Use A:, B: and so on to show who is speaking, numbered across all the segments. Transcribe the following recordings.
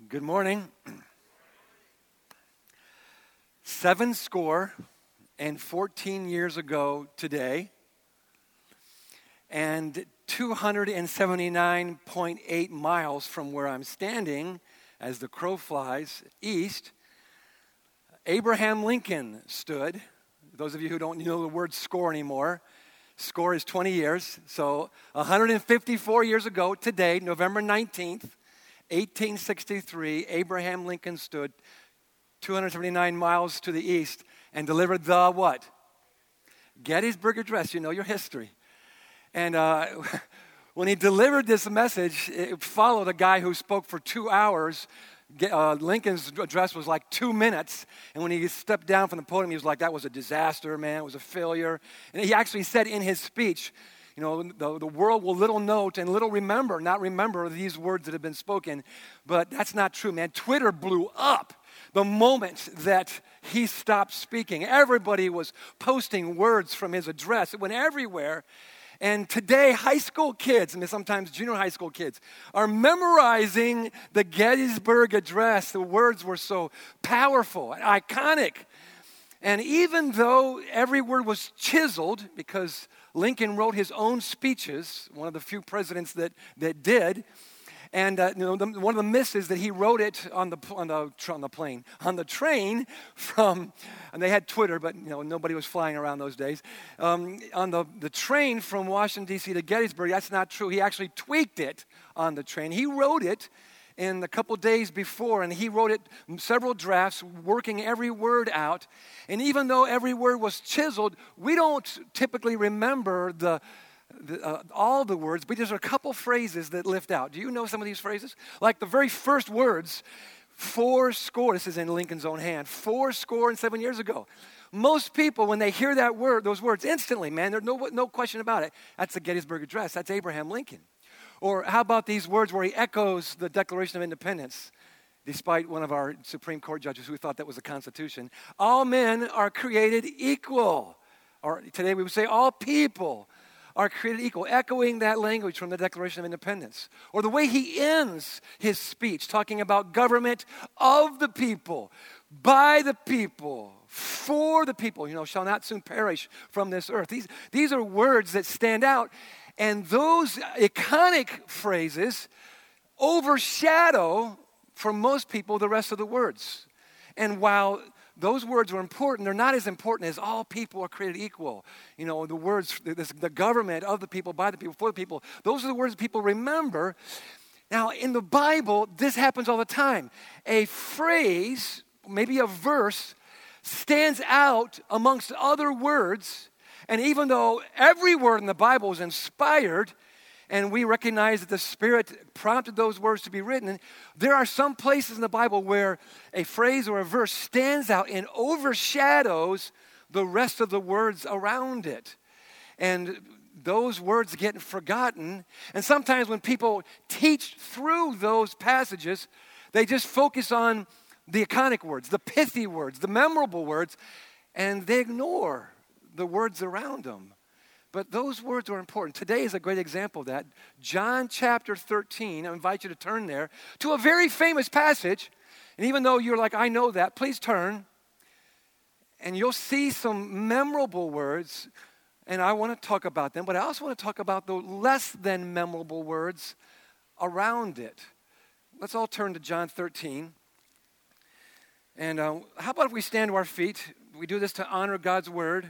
A: Good morning. 14 years ago today, and 279.8 miles from where I'm standing, as the crow flies east, Abraham Lincoln stood. Those of you who don't know the word score anymore, score is 20 years. So 154 years ago today, November 19th, 1863, Abraham Lincoln stood 279 miles to the east and delivered the what? Gettysburg Address. You know your history. And when he delivered this message, it followed a guy who spoke for 2 hours. Lincoln's address was like 2 minutes. And when he stepped down from the podium, he was like, that was a disaster, man. It was a failure. And he actually said in his speech, you know, the world will little note and little remember, not remember these words that have been spoken. But that's not true, man. Twitter blew up the moment that he stopped speaking. Everybody was posting words from his address. It went everywhere. And today, high school kids, and sometimes junior high school kids, are memorizing the Gettysburg Address. The words were so powerful and iconic. And even though every word was chiseled, because Lincoln wrote his own speeches, one of the few presidents that did, and one of the myths is that he wrote it on the train from, and they had Twitter, but nobody was flying around those days. On the train from Washington, D.C. to Gettysburg, that's not true. He actually tweaked it on the train. He wrote it in a couple days before, and he wrote it several drafts, working every word out. And even though every word was chiseled, we don't typically remember all the words, but there's a couple phrases that lift out. Do you know some of these phrases? Like the very first words, 80, this is in Lincoln's own hand, 87 years ago. Most people, when they hear that word, those words instantly, man, there's no question about it. That's the Gettysburg Address. That's Abraham Lincoln. Or how about these words where he echoes the Declaration of Independence, despite one of our Supreme Court judges who thought that was the Constitution? All men are created equal. Or today we would say all people are created equal, echoing that language from the Declaration of Independence. Or the way he ends his speech, talking about government of the people, by the people, for the people, shall not soon perish from this earth. These are words that stand out. And those iconic phrases overshadow, for most people, the rest of the words. And while those words are important, they're not as important as all people are created equal. The words, the government of the people, by the people, for the people, those are the words people remember. Now, in the Bible, this happens all the time. A phrase, maybe a verse, stands out amongst other words. And even though every word in the Bible is inspired, and we recognize that the Spirit prompted those words to be written, there are some places in the Bible where a phrase or a verse stands out and overshadows the rest of the words around it. And those words get forgotten. And sometimes when people teach through those passages, they just focus on the iconic words, the pithy words, the memorable words, and they ignore the words around them. But those words are important. Today is a great example of that. John chapter 13, I invite you to turn there, to a very famous passage. And even though you're like, I know that, please turn. And you'll see some memorable words, and I want to talk about them, but I also want to talk about the less than memorable words around it. Let's all turn to John 13. And how about if we stand to our feet? We do this to honor God's word.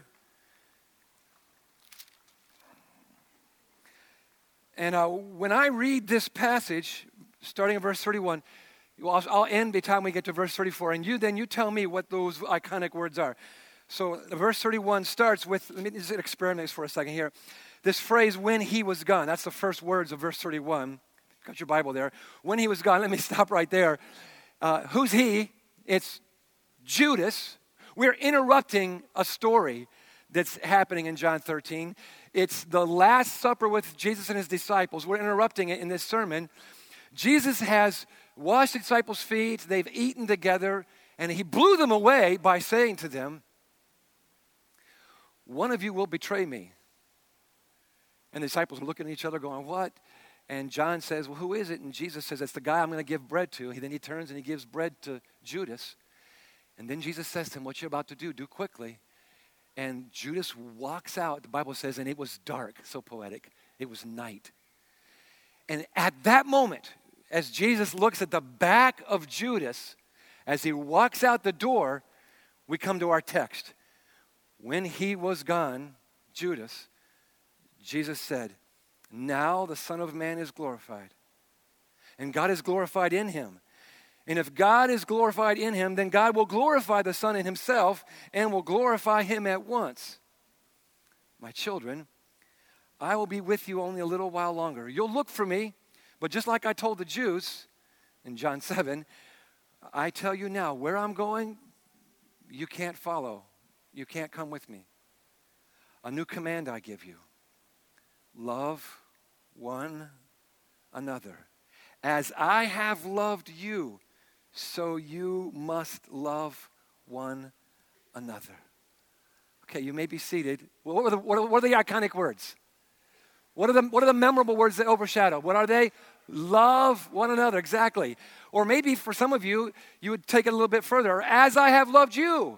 A: And when I read this passage, starting at verse 31, I'll end by the time we get to verse 34, and you tell me what those iconic words are. So verse 31 starts with, let me just experiment for a second here. This phrase, when he was gone, that's the first words of verse 31. Got your Bible there. When he was gone, let me stop right there. Who's he? It's Judas. We're interrupting a story that's happening in John 13. It's the Last Supper with Jesus and his disciples. We're interrupting it in this sermon. Jesus has washed the disciples' feet. They've eaten together. And he blew them away by saying to them, one of you will betray me. And the disciples are looking at each other going, what? And John says, well, who is it? And Jesus says, it's the guy I'm going to give bread to. Then he turns and he gives bread to Judas. And then Jesus says to him, what you're about to do quickly. And Judas walks out, the Bible says, and it was dark, so poetic. It was night. And at that moment, as Jesus looks at the back of Judas, as he walks out the door, we come to our text. When he was gone, Judas, Jesus said, now the Son of Man is glorified. And God is glorified in him. And if God is glorified in him, then God will glorify the Son in himself and will glorify him at once. My children, I will be with you only a little while longer. You'll look for me, but just like I told the Jews in John 7, I tell you now, where I'm going, you can't follow. You can't come with me. A new command I give you. Love one another. As I have loved you, so you must love one another. Okay, you may be seated. What are the iconic words? What are the memorable words that overshadow? What are they? Love one another, exactly. Or maybe for some of you, you would take it a little bit further. As I have loved you,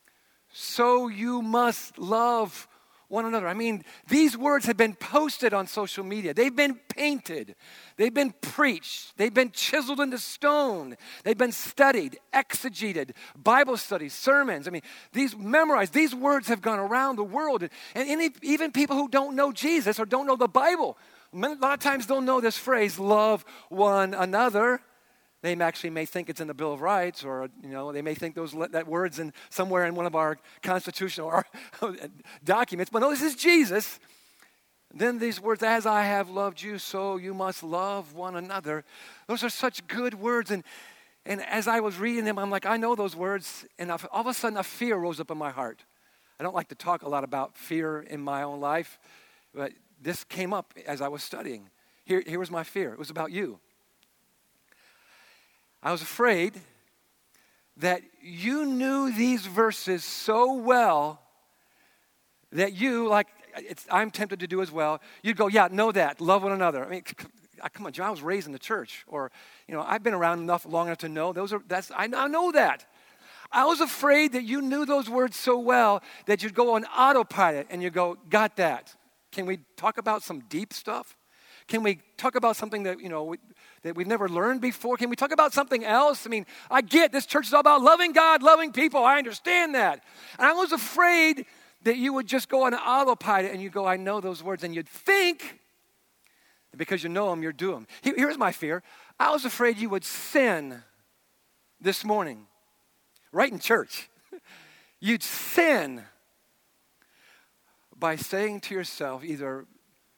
A: so you must love one another. I mean, these words have been posted on social media. They've been painted. They've been preached. They've been chiseled into stone. They've been studied, exegeted, Bible studies, sermons. I mean, these memorized. These words have gone around the world. And even people who don't know Jesus or don't know the Bible, a lot of times don't know this phrase, love one another. They actually may think it's in the Bill of Rights, or they may think that word's in somewhere in one of our constitutional documents. But no, this is Jesus. Then these words, as I have loved you, so you must love one another. Those are such good words. And as I was reading them, I'm like, I know those words. And all of a sudden, a fear rose up in my heart. I don't like to talk a lot about fear in my own life, but this came up as I was studying. Here was my fear. It was about you. I was afraid that you knew these verses so well that you, like I'm tempted to do as well, you'd go, yeah, know that, love one another. I mean, come on, John, I was raised in the church, or, I've been around long enough to know I know that. I was afraid that you knew those words so well that you'd go on autopilot and you go, got that. Can we talk about some deep stuff? Can we talk about something that, that we've never learned before? Can we talk about something else? I mean, I get this church is all about loving God, loving people. I understand that. And I was afraid that you would just go on autopilot and you'd go, I know those words. And you'd think that because you know them, you're doing them. Here's my fear. I was afraid you would sin this morning, right in church. You'd sin by saying to yourself either,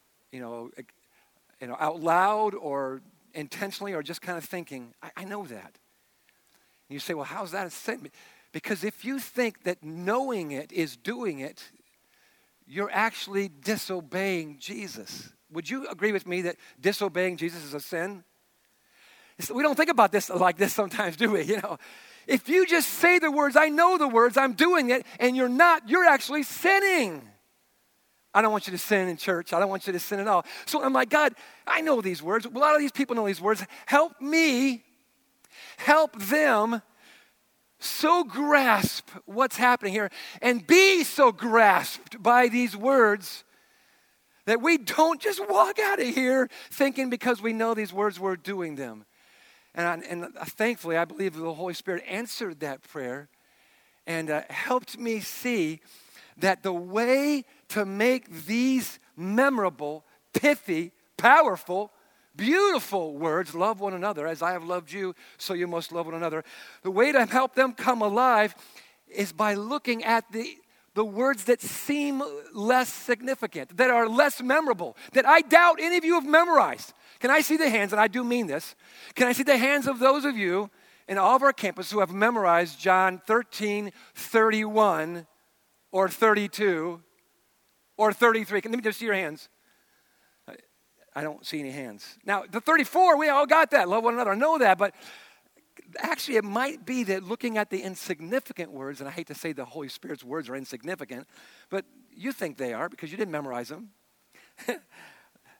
A: out loud or intentionally or just kind of thinking, I know that. And you say, well, how's that a sin? Because if you think that knowing it is doing it, you're actually disobeying Jesus. Would you agree with me that disobeying Jesus is a sin? We don't think about this like this sometimes, do we? If you just say the words, I know the words, I'm doing it, and you're not, you're actually sinning. I don't want you to sin in church. I don't want you to sin at all. So I'm like, God, I know these words. A lot of these people know these words. Help me, help them so grasp what's happening here and be so grasped by these words that we don't just walk out of here thinking because we know these words we're doing them. And thankfully, I believe the Holy Spirit answered that prayer and helped me see that the way to make these memorable, pithy, powerful, beautiful words, love one another, as I have loved you, so you must love one another. The way to help them come alive is by looking at the words that seem less significant, that are less memorable, that I doubt any of you have memorized. Can I see the hands, and I do mean this, can I see the hands of those of you in all of our campus who have memorized John 13:31 or 32 or 33? Let me just see your hands. I don't see any hands. Now, the 34, we all got that. Love one another. I know that. But actually, it might be that looking at the insignificant words, and I hate to say the Holy Spirit's words are insignificant, but you think they are because you didn't memorize them.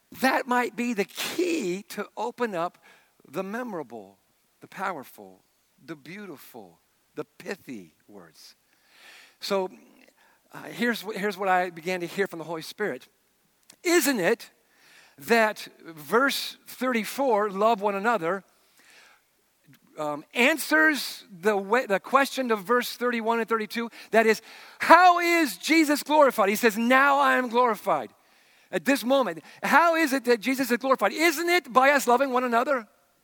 A: that might be the key to open up the memorable, the powerful, the beautiful, the pithy words. So here's what I began to hear from the Holy Spirit. Isn't it that verse 34, love one another, answers the question of verse 31 and 32? That is, how is Jesus glorified? He says, now I am glorified. At this moment, how is it that Jesus is glorified? Isn't it by us loving one another?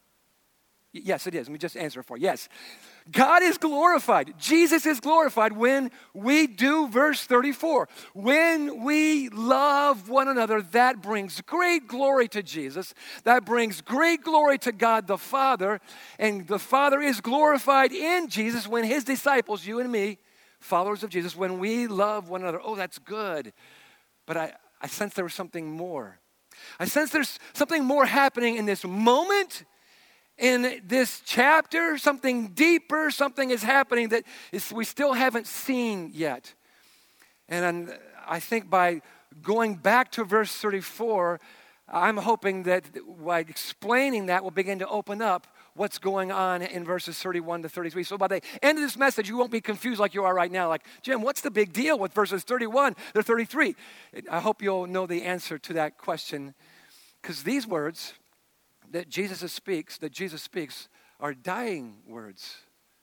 A: Yes, it is. Let me just answer it for you. Yes. God is glorified. Jesus is glorified when we do verse 34. When we love one another, that brings great glory to Jesus. That brings great glory to God the Father. And the Father is glorified in Jesus when his disciples, you and me, followers of Jesus, when we love one another. Oh, that's good. But I sense there was something more. I sense there's something more happening in this moment. In this chapter, something deeper, something is happening that we still haven't seen yet. And I think by going back to verse 34, I'm hoping that by explaining that, we'll begin to open up what's going on in verses 31 to 33. So by the end of this message, you won't be confused like you are right now. Like, Jim, what's the big deal with verses 31 to 33? I hope you'll know the answer to that question, because these words that Jesus speaks are dying words.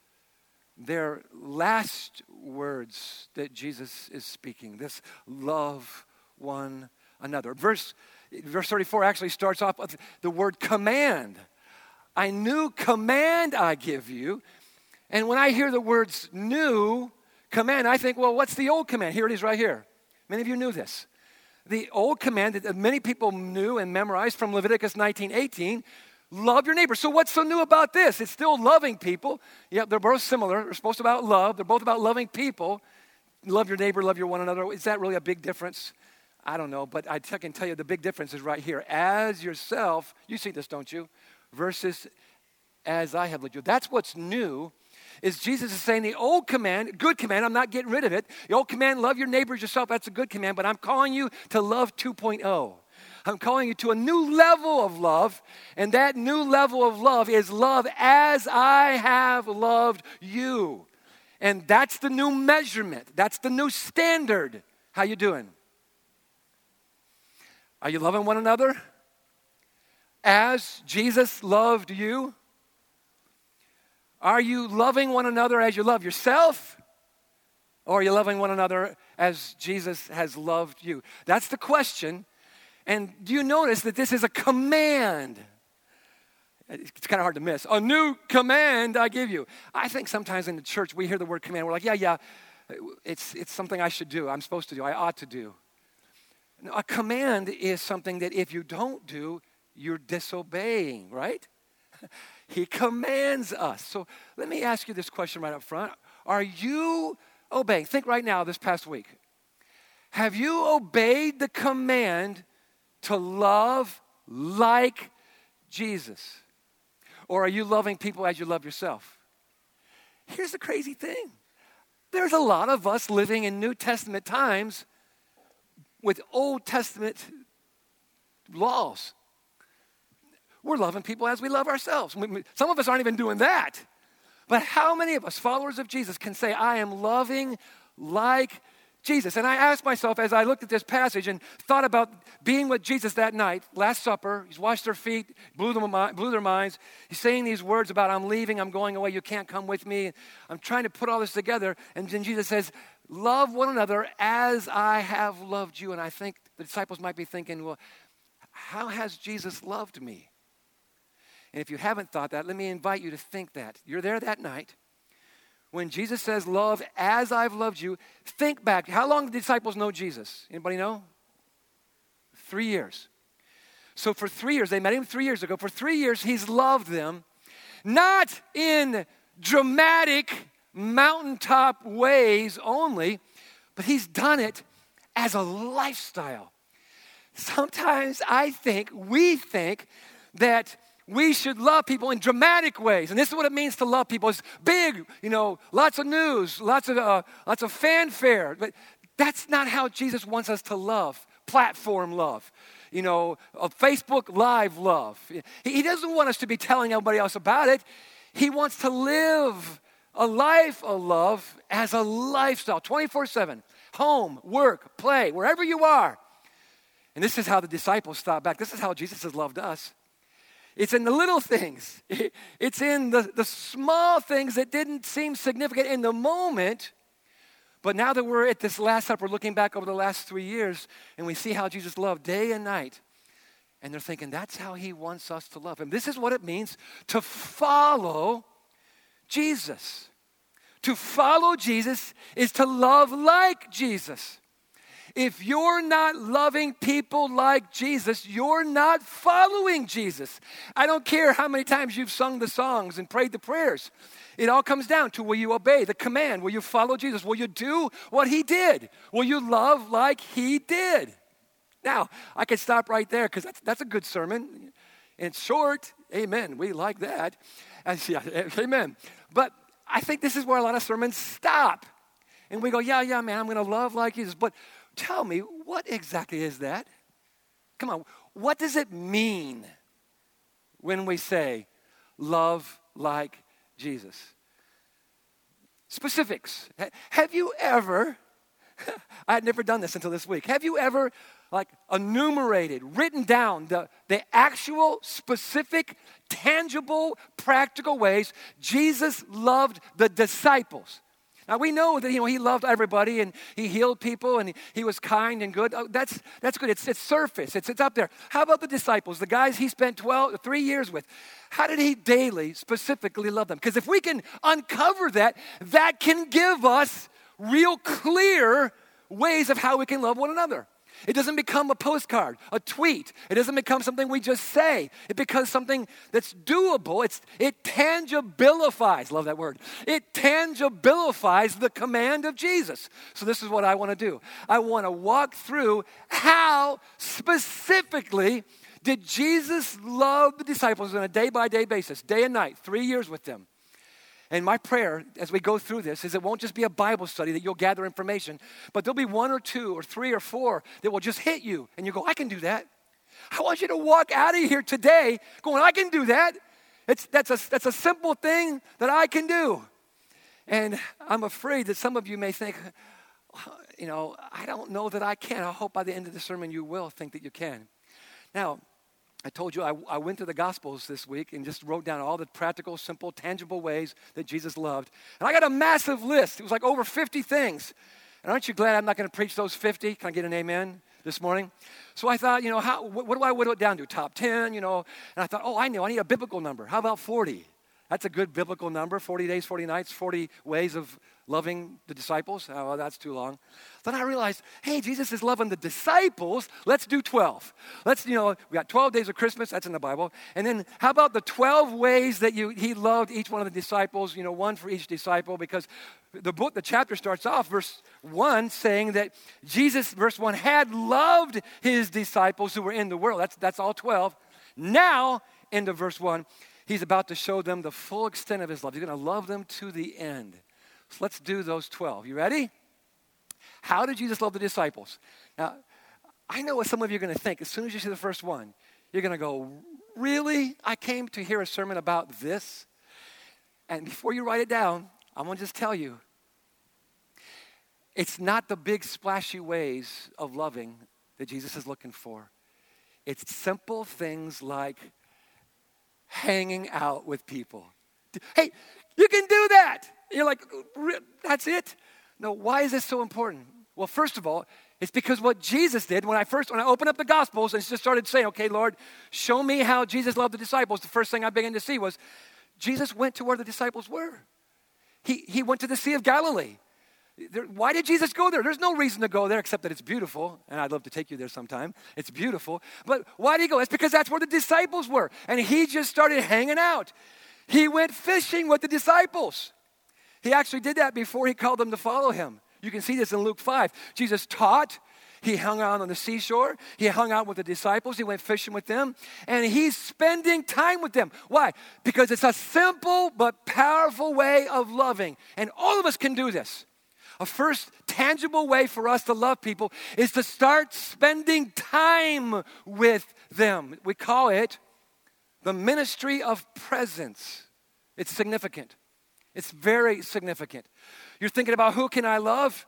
A: They're last words that Jesus is speaking. This love one another. Verse 34 actually starts off with the word command. A new command I give you. And when I hear the words new command, I think, well, what's the old command? Here it is right here. Many of you knew this. The old command that many people knew and memorized from Leviticus 19:18, love your neighbor. So what's so new about this? It's still loving people. Yeah, they're both similar. They're supposed to be about love. They're both about loving people. Love your neighbor, love your one another. Is that really a big difference? I don't know, but I can tell you the big difference is right here. As yourself, you see this, don't you? Versus as I have loved you. That's what's new. Is Jesus is saying the old command, good command, I'm not getting rid of it. The old command, love your neighbors yourself, that's a good command, but I'm calling you to love 2.0. I'm calling you to a new level of love, and that new level of love is love as I have loved you. And that's the new measurement. That's the new standard. How you doing? Are you loving one another as Jesus loved you? Are you loving one another as you love yourself? Or are you loving one another as Jesus has loved you? That's the question. And do you notice that this is a command? It's kind of hard to miss. A new command I give you. I think sometimes in the church we hear the word command. We're like, yeah, it's something I should do. I'm supposed to do. I ought to do. No, a command is something that if you don't do, you're disobeying, right? He commands us. So let me ask you this question right up front. Are you obeying? Think right now, this past week. Have you obeyed the command to love like Jesus? Or are you loving people as you love yourself? Here's the crazy thing. There's a lot of us living in New Testament times with Old Testament laws. We're loving people as we love ourselves. Some of us aren't even doing that. But how many of us, followers of Jesus, can say, I am loving like Jesus? And I asked myself as I looked at this passage and thought about being with Jesus that night, Last Supper. He's washed their feet, blew their minds. He's saying these words about, I'm leaving, I'm going away, you can't come with me. I'm trying to put all this together. And then Jesus says, love one another as I have loved you. And I think the disciples might be thinking, well, how has Jesus loved me? And if you haven't thought that, let me invite you to think that. You're there that night. When Jesus says, love as I've loved you, think back. How long did the disciples know Jesus? Anybody know? 3 years. So for 3 years, they met him 3 years ago. For 3 years, he's loved them, not in dramatic mountaintop ways only, but he's done it as a lifestyle. Sometimes we think that we should love people in dramatic ways. And this is what it means to love people. It's big, lots of news, lots of fanfare. But that's not how Jesus wants us to love, platform love. a Facebook Live love. He doesn't want us to be telling everybody else about it. He wants to live a life of love as a lifestyle, 24/7, home, work, play, wherever you are. And this is how the disciples thought back. This is how Jesus has loved us. It's in the little things. It's in the small things that didn't seem significant in the moment. But now that we're at this Last Supper, looking back over the last 3 years, and we see how Jesus loved day and night, and they're thinking, that's how he wants us to love him. This is what it means to follow Jesus. To follow Jesus is to love like Jesus. If you're not loving people like Jesus, you're not following Jesus. I don't care how many times you've sung the songs and prayed the prayers. It all comes down to, will you obey the command? Will you follow Jesus? Will you do what he did? Will you love like he did? Now, I could stop right there because that's a good sermon. And it's short. Amen. We like that. Amen. But I think this is where a lot of sermons stop. And we go, yeah, man, I'm going to love like Jesus. But tell me, what exactly is that? Come on, what does it mean when we say love like Jesus? Specifics. Have you ever, I had never done this until this week, have you ever enumerated, written down the actual, specific, tangible, practical ways Jesus loved the disciples? Now, we know that, he loved everybody and he healed people and he was kind and good. Oh, that's good. It's surface. It's up there. How about the disciples, the guys he spent 3 years with? How did he daily, specifically love them? Because if we can uncover that, that can give us real clear ways of how we can love one another. It doesn't become a postcard, a tweet. It doesn't become something we just say. It becomes something that's doable. It tangibilifies, love that word. It tangibilifies the command of Jesus. So this is what I want to do. I want to walk through how specifically did Jesus love the disciples on a day-by-day basis, day and night, 3 years with them. And my prayer as we go through this is it won't just be a Bible study that you'll gather information, but there'll be 1 or 2 or 3 or 4 that will just hit you. And you go, I can do that. I want you to walk out of here today going, I can do that. That's a simple thing that I can do. And I'm afraid that some of you may think, I don't know that I can. I hope by the end of the sermon you will think that you can. Now, I told you I went through the Gospels this week and just wrote down all the practical, simple, tangible ways that Jesus loved. And I got a massive list. It was like over 50 things. And aren't you glad I'm not going to preach those 50? Can I get an amen this morning? So I thought, what do I whittle it down to? Top 10, And I thought, I need a biblical number. How about 40? That's a good biblical number, 40 days, 40 nights, 40 ways of loving the disciples. Oh, well, that's too long. Then I realized, hey, Jesus is loving the disciples. Let's do 12. We got 12 days of Christmas. That's in the Bible. And then how about the 12 ways that he loved each one of the disciples, one for each disciple, because the chapter starts off, verse 1, saying that Jesus, verse 1, had loved his disciples who were in the world. That's all 12. Now, into verse 1, he's about to show them the full extent of his love. He's going to love them to the end. So let's do those 12. You ready? How did Jesus love the disciples? Now, I know what some of you are going to think. As soon as you see the first one, you're going to go, really? I came to hear a sermon about this? And before you write it down, I'm going to just tell you, it's not the big splashy ways of loving that Jesus is looking for. It's simple things like hanging out with people. Hey, you can do that. You're like, that's it? No, why is this so important? Well, first of all, it's because what Jesus did when I opened up the Gospels and just started saying, okay, Lord, show me how Jesus loved the disciples. The first thing I began to see was Jesus went to where the disciples were. He went to the Sea of Galilee. Why did Jesus go there? There's no reason to go there except that it's beautiful, and I'd love to take you there sometime. It's beautiful. But why did he go? It's because that's where the disciples were, and he just started hanging out. He went fishing with the disciples. He actually did that before he called them to follow him. You can see this in Luke 5. Jesus taught. He hung out on the seashore. He hung out with the disciples. He went fishing with them. And he's spending time with them. Why? Because it's a simple but powerful way of loving. And all of us can do this. A first tangible way for us to love people is to start spending time with them. We call it the ministry of presence. It's significant. It's very significant. You're thinking about who can I love?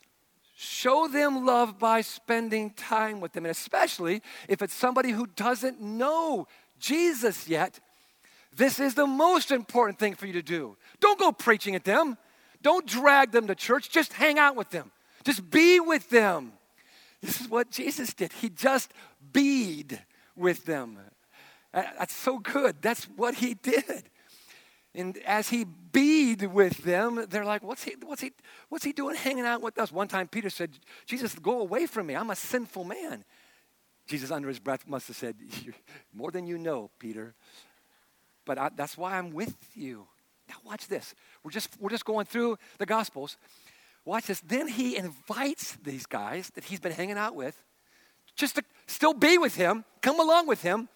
A: Show them love by spending time with them. And especially if it's somebody who doesn't know Jesus yet, this is the most important thing for you to do. Don't go preaching at them. Don't drag them to church. Just hang out with them. Just be with them. This is what Jesus did. He just beed with them. That's so good. That's what he did. And as he beed with them, they're like, what's he doing hanging out with us? One time Peter said, Jesus, go away from me. I'm a sinful man. Jesus under his breath must have said, more than you know, Peter. But that's why I'm with you. Now watch this. We're just going through the Gospels. Watch this. Then he invites these guys that he's been hanging out with just to still be with him, come along with him,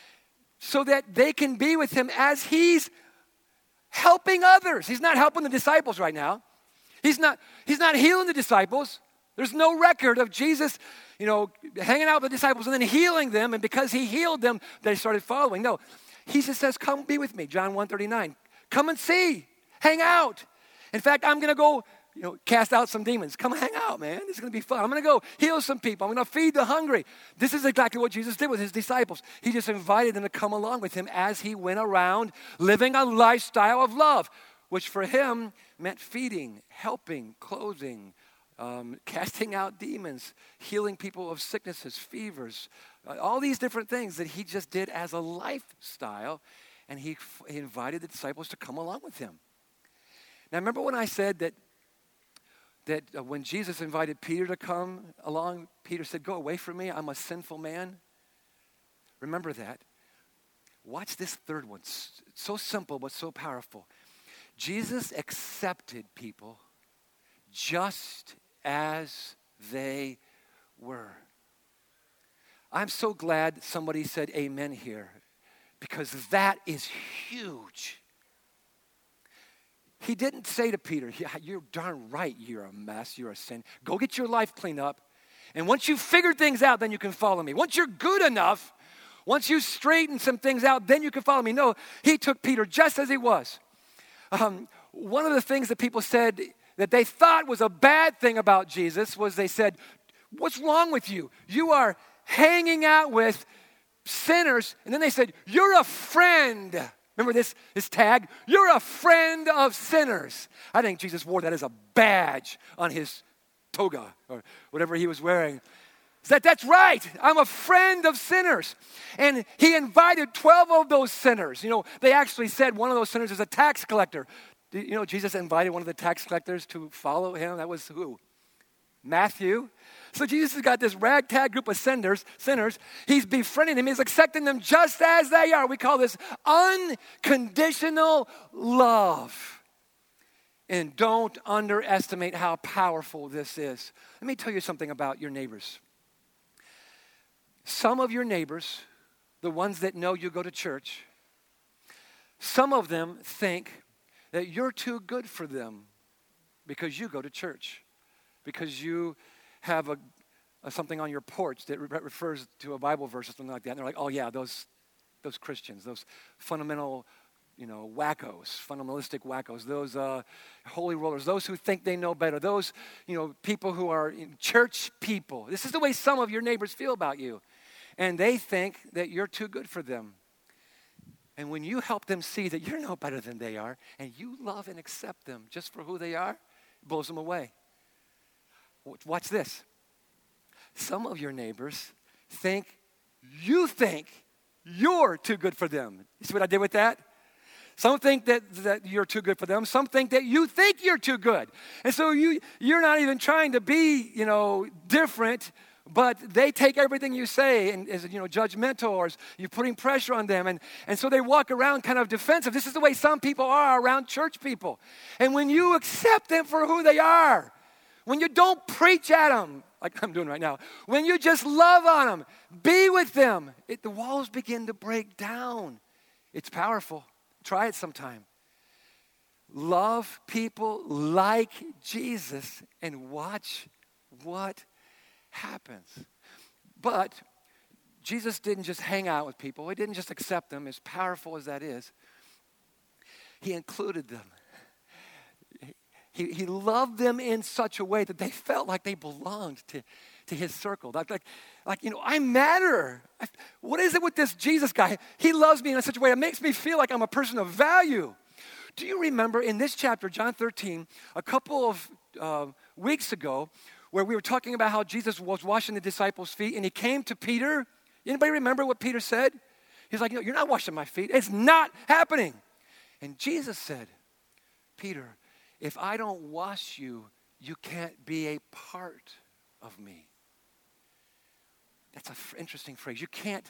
A: so that they can be with him as he's helping others. He's not helping the disciples right now. He's not healing the disciples. There's no record of Jesus, hanging out with the disciples and then healing them, and because he healed them, they started following. No, he just says, come be with me, John 1:39. Come and see. Hang out. In fact, I'm going to go, cast out some demons. Come hang out, man. This is going to be fun. I'm going to go heal some people. I'm going to feed the hungry. This is exactly what Jesus did with his disciples. He just invited them to come along with him as he went around living a lifestyle of love, which for him meant feeding, helping, clothing, casting out demons, healing people of sicknesses, fevers, all these different things that he just did as a lifestyle. And he invited the disciples to come along with him. Now, remember when I said that when Jesus invited Peter to come along, Peter said, go away from me, I'm a sinful man? Remember that. Watch this third one. It's so simple, but so powerful. Jesus accepted people just as they were. I'm so glad somebody said amen here, because that is huge. He didn't say to Peter, yeah, you're darn right, you're a mess, you're a sin. Go get your life cleaned up. And once you've figured things out, then you can follow me. Once you're good enough, once you straighten some things out, then you can follow me. No, he took Peter just as he was. One of the things that people said that they thought was a bad thing about Jesus was they said, what's wrong with you? You are hanging out with sinners. And then they said, you're a friend. Remember this tag? You're a friend of sinners. I think Jesus wore that as a badge on his toga or whatever he was wearing. That's right. I'm a friend of sinners. And he invited 12 of those sinners. They actually said one of those sinners is a tax collector. Jesus invited one of the tax collectors to follow him. That was who? Matthew. So Jesus has got this ragtag group of sinners. He's befriending them. He's accepting them just as they are. We call this unconditional love. And don't underestimate how powerful this is. Let me tell you something about your neighbors. Some of your neighbors, the ones that know you go to church, some of them think that you're too good for them because you go to church, because you have something on your porch that refers to a Bible verse or something like that. And they're like, oh yeah, those Christians, those fundamental, wackos, fundamentalistic wackos, those holy rollers, those who think they know better, those, people who are church people. This is the way some of your neighbors feel about you. And they think that you're too good for them. And when you help them see that you're no better than they are, and you love and accept them just for who they are, it blows them away. Watch this. Some of your neighbors think you're too good for them. You see what I did with that? Some think that you're too good for them. Some think that you think you're too good. And so you're not even trying to be, different, but they take everything you say and as judgmental, or you're putting pressure on them. And so they walk around kind of defensive. This is the way some people are around church people. And when you accept them for who they are, when you don't preach at them, like I'm doing right now, when you just love on them, be with them, the walls begin to break down. It's powerful. Try it sometime. love people like Jesus and watch what happens. But Jesus didn't just hang out with people. He didn't just accept them, as powerful as that is. He included them. He loved them in such a way that they felt like they belonged to his circle. I matter. What is it with this Jesus guy? He loves me in such a way that makes me feel like I'm a person of value. Do you remember in this chapter, John 13, a couple of weeks ago, where we were talking about how Jesus was washing the disciples' feet, and he came to Peter? Anybody remember what Peter said? He's like, no, you're not washing my feet. It's not happening. And Jesus said, Peter, if I don't wash you, you can't be a part of me. That's an interesting phrase. You can't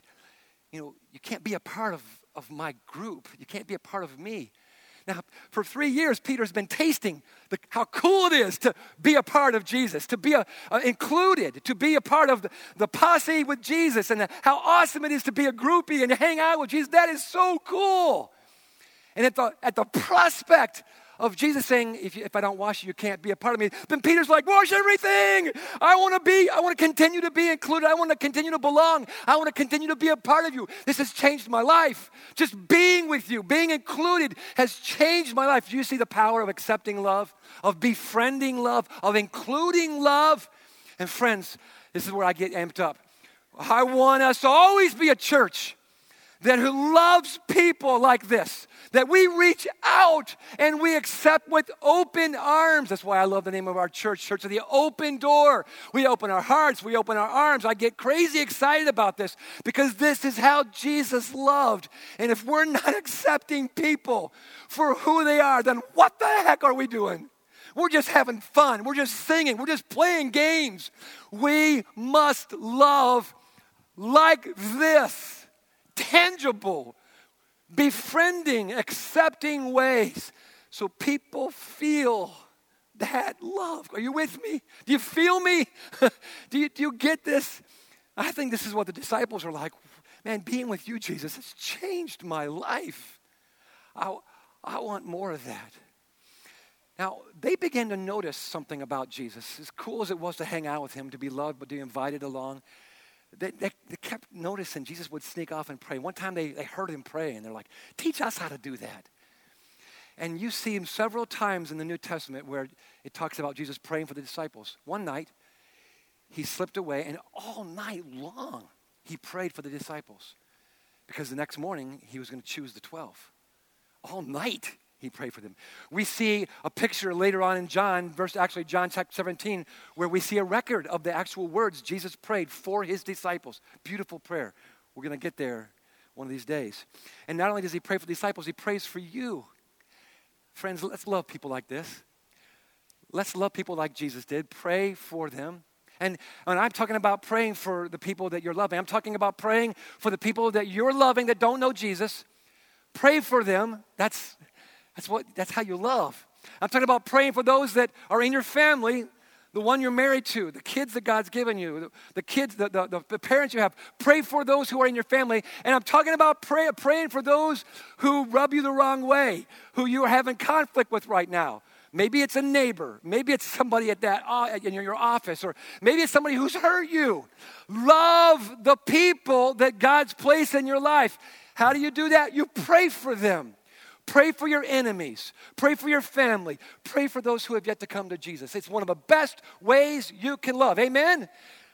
A: be a part of my group. You can't be a part of me. Now, for 3 years, Peter's been tasting how cool it is to be a part of Jesus, to be included, to be a part of the posse with Jesus, and how awesome it is to be a groupie and to hang out with Jesus. That is so cool. And at the prospect of Jesus saying, if I don't wash you, you can't be a part of me, then Peter's like, wash everything. I want to continue to be included. I want to continue to belong. I want to continue to be a part of you. This has changed my life. Just being with you, being included has changed my life. Do you see the power of accepting love, of befriending love, of including love? And friends, this is where I get amped up. I want us to always be a church who loves people like this, that we reach out and we accept with open arms. That's why I love the name of our church, Church of the Open Door. We open our hearts, we open our arms. I get crazy excited about this because this is how Jesus loved. And if we're not accepting people for who they are, then what the heck are we doing? We're just having fun. We're just singing. We're just playing games. We must love like this. Tangible, befriending, accepting ways so people feel that love. Are you with me? Do you feel me? Do you get this? I think this is what the disciples are like. Man, being with you, Jesus, has changed my life. I want more of that. Now, they began to notice something about Jesus. As cool as it was to hang out with him, to be loved, but to be invited along, They kept noticing Jesus would sneak off and pray. One time they heard him pray, and they're like, teach us how to do that. And you see him several times in the New Testament where it talks about Jesus praying for the disciples. One night, he slipped away, and all night long, he prayed for the disciples. Because the next morning, he was going to choose the 12. All night, he prayed for them. We see a picture later on in John chapter 17, where we see a record of the actual words Jesus prayed for his disciples. Beautiful prayer. We're going to get there one of these days. And not only does he pray for the disciples, he prays for you. Friends, let's love people like this. Let's love people like Jesus did. Pray for them. And when I'm talking about praying for the people that you're loving, I'm talking about praying for the people that you're loving that don't know Jesus. Pray for them. That's how you love. I'm talking about praying for those that are in your family, the one you're married to, the kids that God's given you, the kids, the parents you have. Pray for those who are in your family. And I'm talking about praying for those who rub you the wrong way, who you are having conflict with right now. Maybe it's a neighbor. Maybe it's somebody in your office, or maybe it's somebody who's hurt you. Love the people that God's placed in your life. How do you do that? You pray for them. Pray for your enemies. Pray for your family. Pray for those who have yet to come to Jesus. It's one of the best ways you can love. Amen?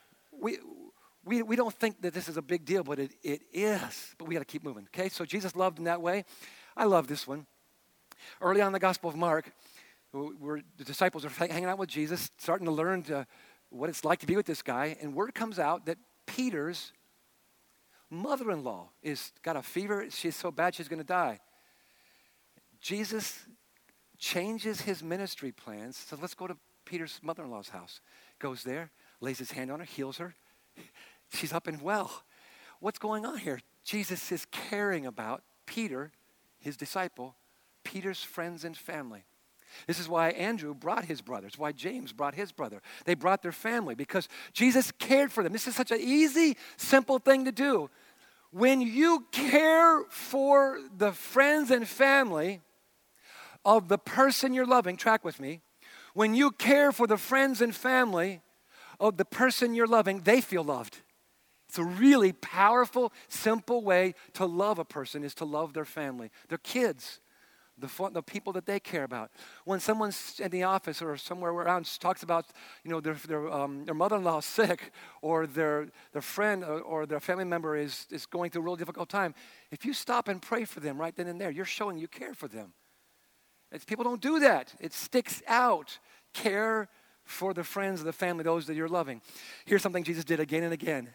A: We don't think that this is a big deal, but it is. But we got to keep moving, okay? So Jesus loved in that way. I love this one. Early on in the Gospel of Mark, where the disciples are hanging out with Jesus, starting to learn what it's like to be with this guy, and word comes out that Peter's mother-in-law is got a fever. She's so bad she's going to die. Jesus changes his ministry plans. So let's go to Peter's mother-in-law's house. Goes there, lays his hand on her, heals her. She's up and well. What's going on here? Jesus is caring about Peter, his disciple, Peter's friends and family. This is why Andrew brought his brothers, why James brought his brother. They brought their family because Jesus cared for them. This is such an easy, simple thing to do. When you care for the friends and family of the person you're loving, track with me, when you care for the friends and family of the person you're loving, they feel loved. It's a really powerful, simple way to love a person is to love their family, their kids, the people that they care about. When someone's in the office or somewhere around talks about, their mother-in-law is sick, or their friend or their family member is going through a real difficult time, if you stop and pray for them right then and there, you're showing you care for them. People don't do that. It sticks out. Care for the friends of the family, those that you're loving. Here's something Jesus did again and again.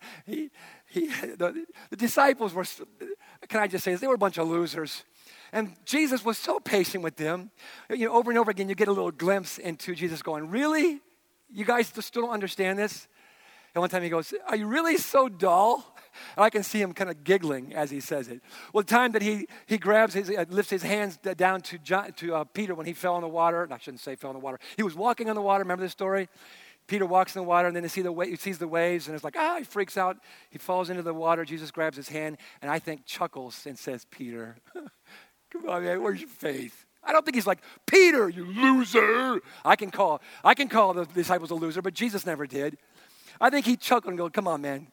A: The disciples were, can I just say this, they were a bunch of losers. And Jesus was so patient with them. Over and over again, you get a little glimpse into Jesus going, really? You guys still don't understand this? And one time he goes, are you really so dull? And I can see him kind of giggling as he says it. Well, the time that he lifts his hands down to Peter when he fell in the water. I shouldn't say fell in the water. He was walking on the water. Remember this story? Peter walks in the water, and then he sees the waves, and it's like, he freaks out. He falls into the water. Jesus grabs his hand, and I think chuckles and says, Peter, come on, man, where's your faith? I don't think he's like, Peter, you loser. I can call the disciples a loser, but Jesus never did. I think he chuckled and go, come on, man.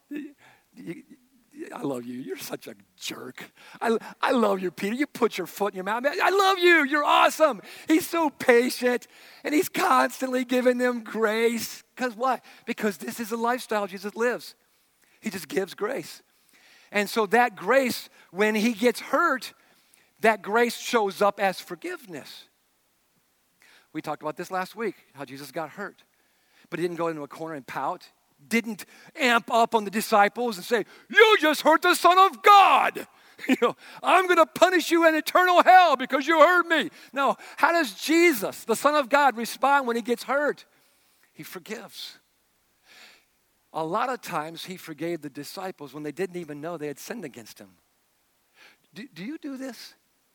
A: I love you. You're such a jerk. I love you, Peter. You put your foot in your mouth. I love you. You're awesome. He's so patient, and he's constantly giving them grace. Because what? Because this is the lifestyle Jesus lives. He just gives grace. And so that grace, when he gets hurt, that grace shows up as forgiveness. We talked about this last week, how Jesus got hurt. But he didn't go into a corner and pout. Didn't amp up on the disciples and say, you just hurt the Son of God. I'm going to punish you in eternal hell because you hurt me. No, how does Jesus, the Son of God, respond when he gets hurt? He forgives. A lot of times he forgave the disciples when they didn't even know they had sinned against him. Do you do this?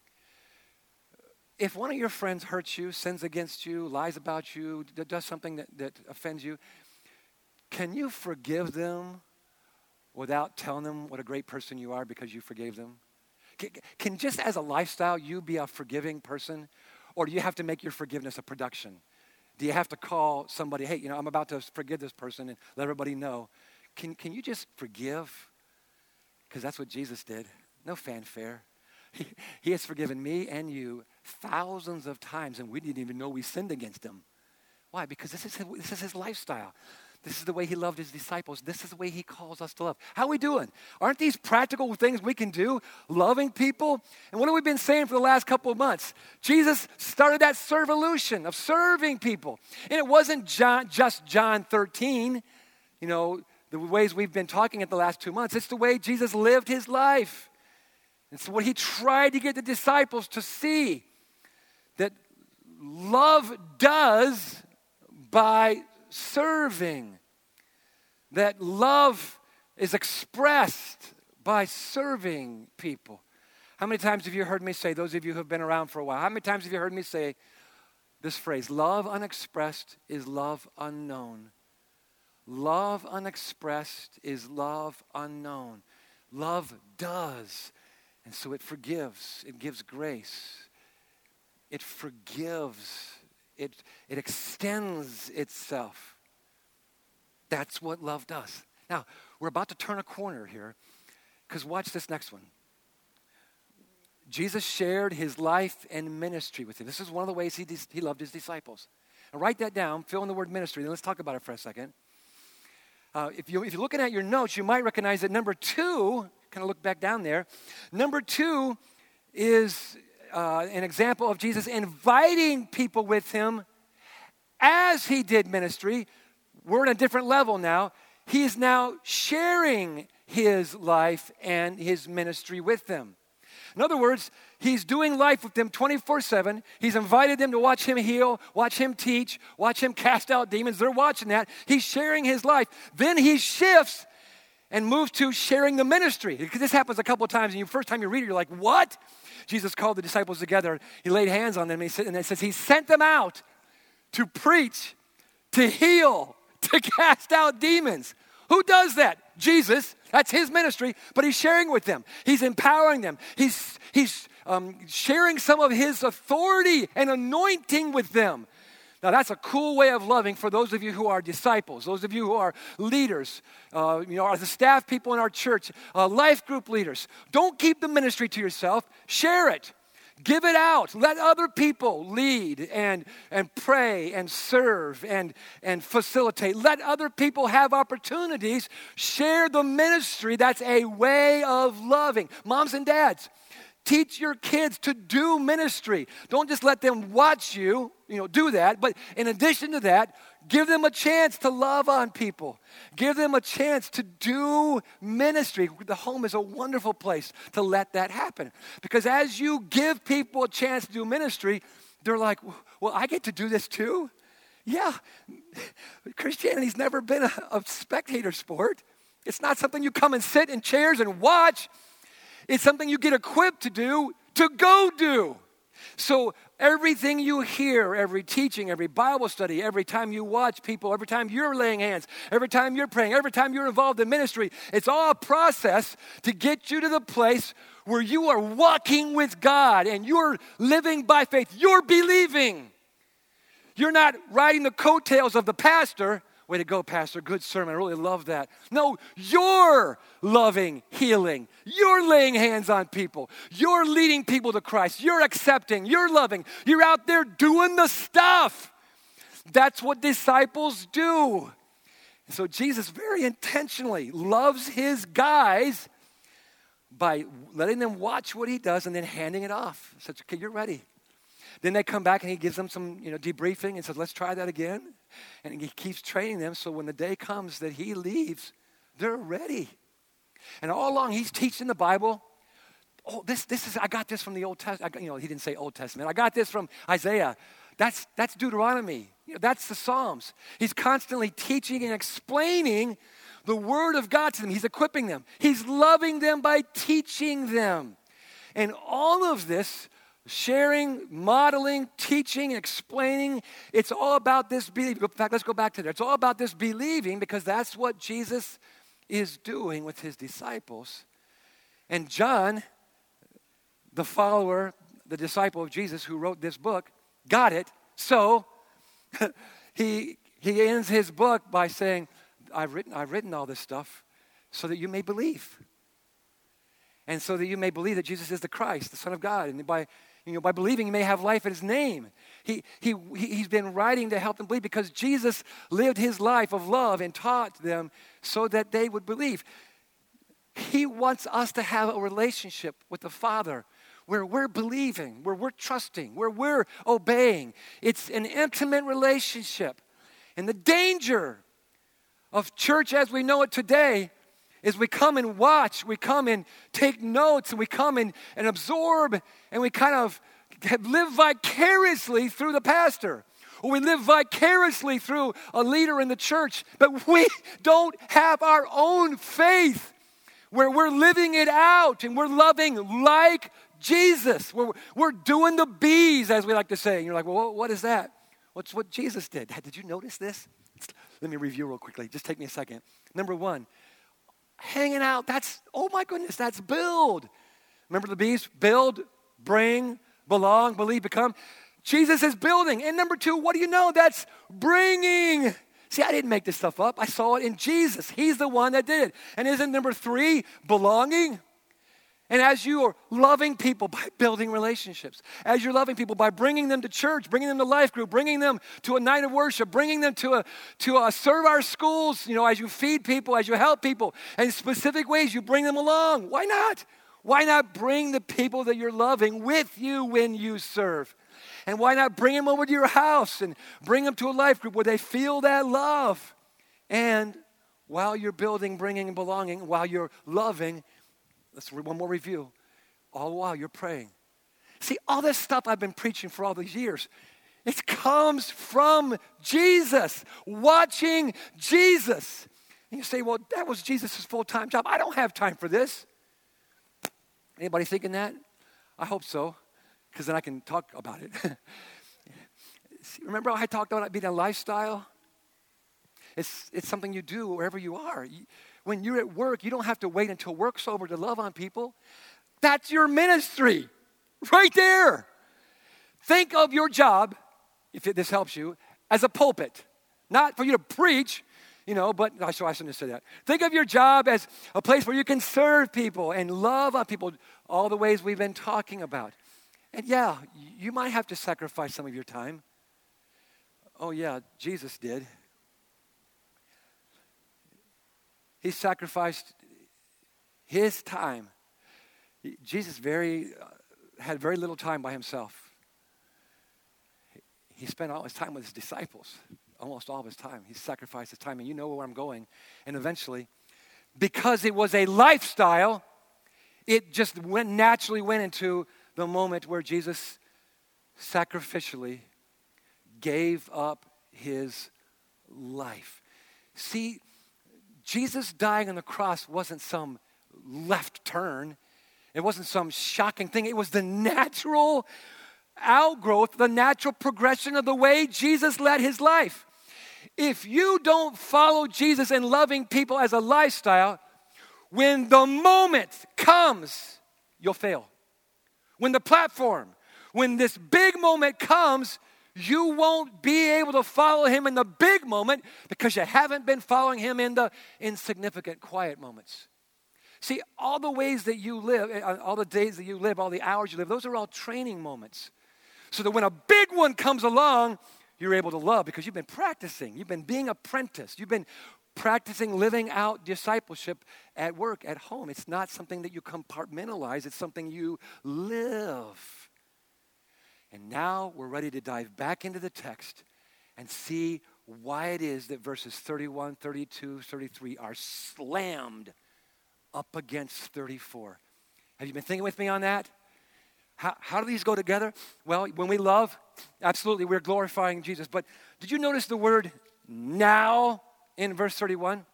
A: If one of your friends hurts you, sins against you, lies about you, does something that offends you, can you forgive them without telling them what a great person you are because you forgave them? Can just as a lifestyle you be a forgiving person? Or do you have to make your forgiveness a production? Do you have to call somebody, hey, I'm about to forgive this person and let everybody know. Can you just forgive? Because that's what Jesus did. No fanfare. He has forgiven me and you thousands of times, and we didn't even know we sinned against him. Why? Because this is his lifestyle. This is the way he loved his disciples. This is the way he calls us to love. How are we doing? Aren't these practical things we can do? Loving people? And what have we been saying for the last couple of months? Jesus started that servolution of serving people. And it wasn't just John 13, the ways we've been talking at the last 2 months. It's the way Jesus lived his life. It's what he tried to get the disciples to see, that love does by serving, that love is expressed by serving people. How many times have you heard me say, those of you who have been around for a while, how many times have you heard me say this phrase, love unexpressed is love unknown. Love unexpressed is love unknown. Love does, and so it forgives, it gives grace, it forgives, it extends itself. That's what love does. Now, we're about to turn a corner here, because watch this next one. Jesus shared his life and ministry with him. This is one of the ways he loved his disciples. Now write that down, fill in the word ministry, then let's talk about it for a second. If you're looking at your notes, you might recognize that number 2, kind of look back down there, number 2 is an example of Jesus inviting people with him as he did ministry. We're at a different level now. He is now sharing his life and his ministry with them. In other words, he's doing life with them 24/7. He's invited them to watch him heal, watch him teach, watch him cast out demons. They're watching that. He's sharing his life. Then he shifts and moves to sharing the ministry. Because this happens a couple of times, and the first time you read it, you're like, what? Jesus called the disciples together. He laid hands on them, and it says he sent them out to preach, to heal, to cast out demons. Who does that? Jesus. That's his ministry, but he's sharing with them. He's empowering them. He's sharing some of his authority and anointing with them. Now, that's a cool way of loving for those of you who are disciples, those of you who are leaders, are the staff people in our church, life group leaders. Don't keep the ministry to yourself. Share it. Give it out. Let other people lead and pray and serve and facilitate. Let other people have opportunities. Share the ministry. That's a way of loving. Moms and dads, teach your kids to do ministry. Don't just let them watch you, do that. But in addition to that, give them a chance to love on people. Give them a chance to do ministry. The home is a wonderful place to let that happen. Because as you give people a chance to do ministry, they're like, well, I get to do this too? Yeah. Christianity's never been a spectator sport. It's not something you come and sit in chairs and watch. It's something you get equipped to do, to go do. So everything you hear, every teaching, every Bible study, every time you watch people, every time you're laying hands, every time you're praying, every time you're involved in ministry, it's all a process to get you to the place where you are walking with God and you're living by faith. You're believing. You're not riding the coattails of the pastor. Way to go, Pastor. Good sermon. I really love that. No, you're loving, healing. You're laying hands on people. You're leading people to Christ. You're accepting. You're loving. You're out there doing the stuff. That's what disciples do. And so Jesus very intentionally loves his guys by letting them watch what he does and then handing it off. Says, okay, you're ready. Then they come back and he gives them some, debriefing and says, let's try that again. And he keeps training them so when the day comes that he leaves, they're ready. And all along he's teaching the Bible. Oh, this is, I got this from the Old Testament. He didn't say Old Testament. I got this from Isaiah. That's Deuteronomy. That's the Psalms. He's constantly teaching and explaining the Word of God to them. He's equipping them. He's loving them by teaching them. And all of this, sharing, modeling, teaching, explaining, it's all about this believing. In fact, let's go back to there. It's all about this believing because that's what Jesus is doing with his disciples. And John, the follower, the disciple of Jesus who wrote this book, got it. So he ends his book by saying, I've written all this stuff so that you may believe. And so that you may believe that Jesus is the Christ, the Son of God. And by believing, you may have life in his name. He's been writing to help them believe because Jesus lived his life of love and taught them so that they would believe. He wants us to have a relationship with the Father where we're believing, where we're trusting, where we're obeying. It's an intimate relationship. And the danger of church as we know it today is we come and watch, we come and take notes, and we come and absorb, and we kind of live vicariously through the pastor. Or we live vicariously through a leader in the church, but we don't have our own faith where we're living it out and we're loving like Jesus. We're doing the B's, as we like to say. And you're like, well, what is that? What's what Jesus did? Did you notice this? Let me review real quickly. Just take me a second. Number one, hanging out, that's build. Remember the B's? Build, bring, belong, believe, become. Jesus is building. And number two, what do you know? That's bringing. See, I didn't make this stuff up. I saw it in Jesus. He's the one that did it. And isn't number three, belonging? And as you are loving people by building relationships, as you're loving people by bringing them to church, bringing them to life group, bringing them to a night of worship, bringing them to serve our schools, as you feed people, as you help people, and in specific ways you bring them along. Why not? Why not bring the people that you're loving with you when you serve? And why not bring them over to your house and bring them to a life group where they feel that love? And while you're building, bringing, and belonging, while you're loving, let's read one more review. All the while you're praying. See, all this stuff I've been preaching for all these years, it comes from Jesus, watching Jesus. And you say, well, that was Jesus' full-time job. I don't have time for this. Anybody thinking that? I hope so, because then I can talk about it. See, remember how I talked about it being a lifestyle? It's something you do wherever you are. When you're at work, you don't have to wait until work's over to love on people. That's your ministry. Right there. Think of your job, if this helps you, as a pulpit. Not for you to preach, but I shouldn't have said that. Think of your job as a place where you can serve people and love on people, all the ways we've been talking about. And yeah, you might have to sacrifice some of your time. Oh yeah, Jesus did. He sacrificed his time. Jesus had very little time by himself. He spent all his time with his disciples, almost all of his time. He sacrificed his time, and you know where I'm going. And eventually, because it was a lifestyle, it just naturally went into the moment where Jesus sacrificially gave up his life. See, Jesus dying on the cross wasn't some left turn. It wasn't some shocking thing. It was the natural outgrowth, the natural progression of the way Jesus led his life. If you don't follow Jesus in loving people as a lifestyle, when the moment comes, you'll fail. When the platform, when this big moment comes, you won't be able to follow him in the big moment because you haven't been following him in the insignificant, quiet moments. See, all the ways that you live, all the days that you live, all the hours you live, those are all training moments. So that when a big one comes along, you're able to love because you've been practicing. You've been being apprenticed. You've been practicing living out discipleship at work, at home. It's not something that you compartmentalize. It's something you live. And now we're ready to dive back into the text and see why it is that verses 31, 32, 33 are slammed up against 34. Have you been thinking with me on that? How do these go together? Well, when we love, absolutely, we're glorifying Jesus. But did you notice the word now in verse 31?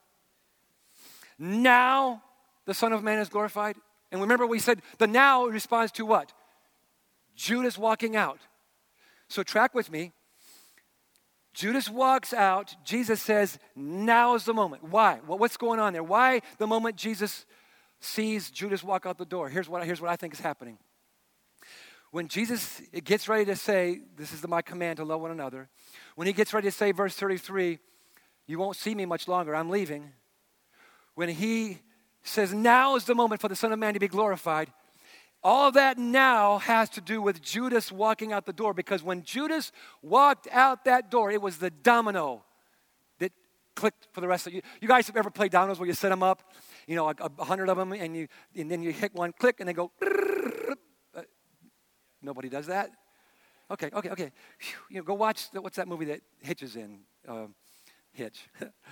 A: Now the Son of Man is glorified. And remember we said the now responds to what? Judas walking out. So track with me. Judas walks out. Jesus says, now is the moment. Why? Well, what's going on there? Why the moment Jesus sees Judas walk out the door? Here's what I think is happening. When Jesus gets ready to say, this is my command to love one another. When he gets ready to say, verse 33, you won't see me much longer, I'm leaving. When he says, now is the moment for the Son of Man to be glorified, all of that now has to do with Judas walking out the door, because when Judas walked out that door, it was the domino that clicked for the rest of you. You guys have ever played dominoes where you set them up, 100 of them, and then you hit one, click, and they go. Nobody does that? Okay. Go watch, what's that movie that Hitch is in? Hitch.